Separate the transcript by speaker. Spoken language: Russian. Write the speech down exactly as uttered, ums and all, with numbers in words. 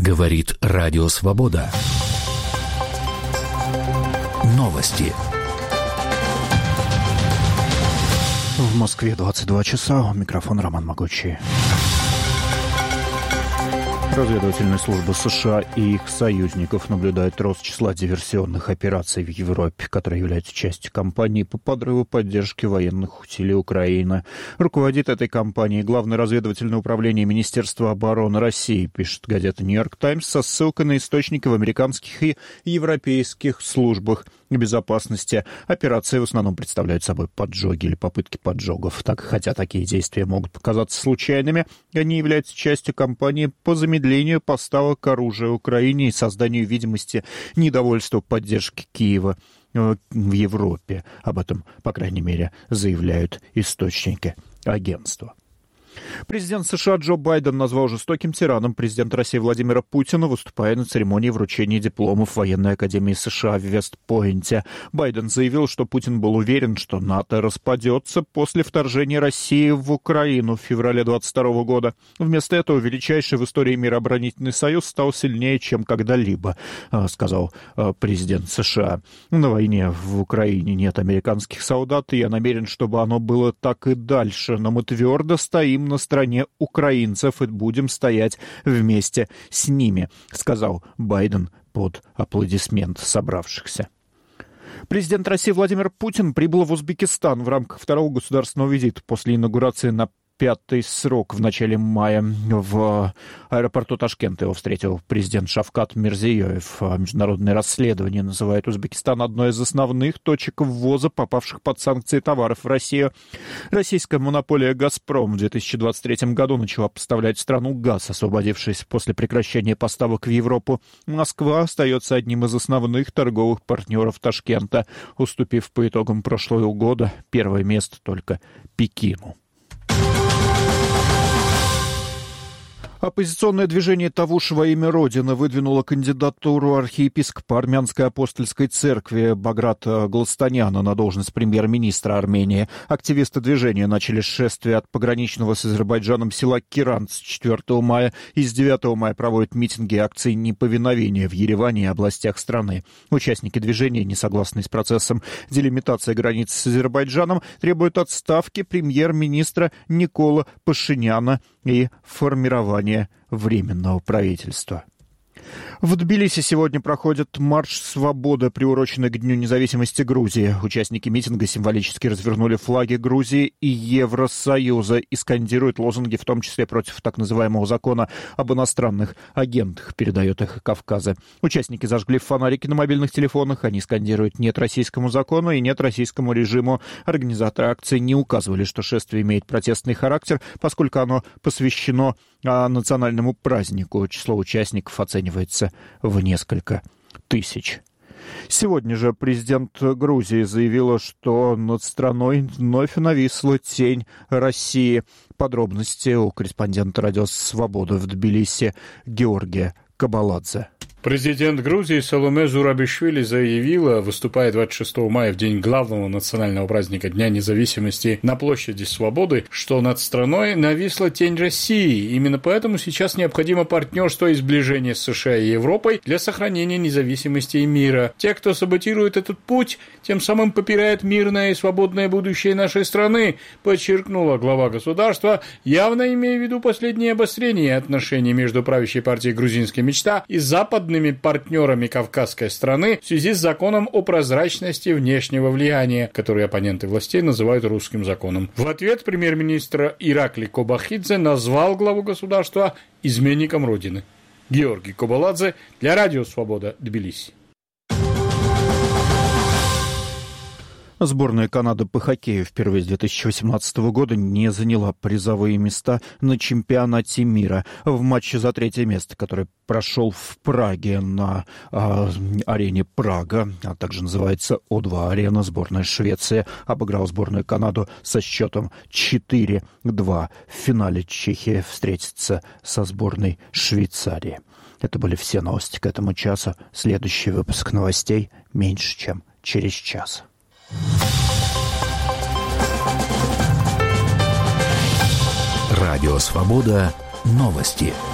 Speaker 1: Говорит Радио Свобода. Новости.
Speaker 2: В Москве двадцать два часа. У микрофона Роман Могучий. Разведывательные службы США и их союзников наблюдают рост числа диверсионных операций в Европе, которые являются частью кампании по подрыву поддержки военных усилий Украины. Руководит этой кампанией Главное разведывательное управление Министерства обороны России, пишет газета «Нью-Йорк Таймс» со ссылкой на источники в американских и европейских службах безопасности. Операции в основном представляют собой поджоги или попытки поджогов. Так, хотя такие действия могут показаться случайными, они являются частью кампании по замедлению поставок оружия Украине и созданию видимости недовольства поддержки Киева в Европе. Об этом, по крайней мере, заявляют источники агентства. Президент США Джо Байден назвал жестоким тираном президента России Владимира Путина, выступая на церемонии вручения дипломов Военной академии США в Вест-Пойнте. Байден заявил, что Путин был уверен, что НАТО распадется после вторжения России в Украину в феврале двадцать второго года. Вместо этого величайший в истории мира оборонительный союз стал сильнее, чем когда-либо, сказал президент США. На войне в Украине нет американских солдат, и я намерен, чтобы оно было так и дальше, но мы твердо стоим на стороне украинцев и будем стоять вместе с ними, сказал Байден под аплодисменты собравшихся. Президент России Владимир Путин прибыл в Узбекистан в рамках второго государственного визита после инаугурации на пятый срок в начале мая в аэропорту Ташкента. Его встретил президент Шавкат Мирзиёев. Международное расследование называет Узбекистан одной из основных точек ввоза попавших под санкции товаров в Россию. Российская монополия «Газпром» в две тысячи двадцать третьем году начала поставлять в страну газ, освободившись после прекращения поставок в Европу. Москва остается одним из основных торговых партнеров Ташкента, уступив по итогам прошлого года первое место только Пекину. Оппозиционное движение «Тавуш во имя Родины» выдвинуло кандидатуру архиепископа Армянской апостольской церкви Баграта Гластаняна на должность премьер-министра Армении. Активисты движения начали шествие от пограничного с Азербайджаном села Киран с четвёртого мая и с девятого мая проводят митинги и акции неповиновения в Ереване и областях страны. Участники движения, не согласные с процессом делимитации границ с Азербайджаном, требуют отставки премьер-министра Никола Пашиняна и формирования Временного правительства. В Тбилиси сегодня проходит марш свободы, приуроченный к Дню независимости Грузии. Участники митинга символически развернули флаги Грузии и Евросоюза и скандируют лозунги, в том числе против так называемого закона об иностранных агентах, передает «Эхо Кавказа». Участники зажгли фонарики на мобильных телефонах, они скандируют «нет российскому закону» и «нет российскому режиму». Организаторы акции не указывали, что шествие имеет протестный характер, поскольку оно посвящено а, национальному празднику. Число участников оценивается в несколько тысяч. Сегодня же президент Грузии заявила, что над страной вновь нависла тень России. Подробности у корреспондента «Радио Свобода» в Тбилиси Георгия Кабаладзе.
Speaker 3: Президент Грузии Саломе Зурабишвили заявила, выступая двадцать шестого мая в день главного национального праздника Дня независимости на площади Свободы, что над страной нависла тень России. Именно поэтому сейчас необходимо партнерство и сближение с США и Европой для сохранения независимости и мира. Те, кто саботирует этот путь, тем самым попирает мирное и свободное будущее нашей страны, подчеркнула глава государства, явно имея в виду последнее обострение отношений между правящей партией «Грузинская мечта» и западной партнерами кавказской страны в связи с законом о прозрачности внешнего влияния, который оппоненты властей называют русским законом. В ответ премьер-министр Иракли Кобахидзе назвал главу государства изменником Родины. Георгий Кабаладзе для Радио Свобода, Тбилиси.
Speaker 2: Сборная Канады по хоккею впервые с две тысячи восемнадцатого года не заняла призовые места на чемпионате мира. В матче за третье место, который прошел в Праге на э, арене Прага, а также называется О два арена, сборная Швеции обыграла сборную Канаду со счетом четыре два. В финале Чехия встретится со сборной Швейцарии. Это были все новости к этому часу. Следующий выпуск новостей меньше, чем через час.
Speaker 1: Радио Свобода. Новости.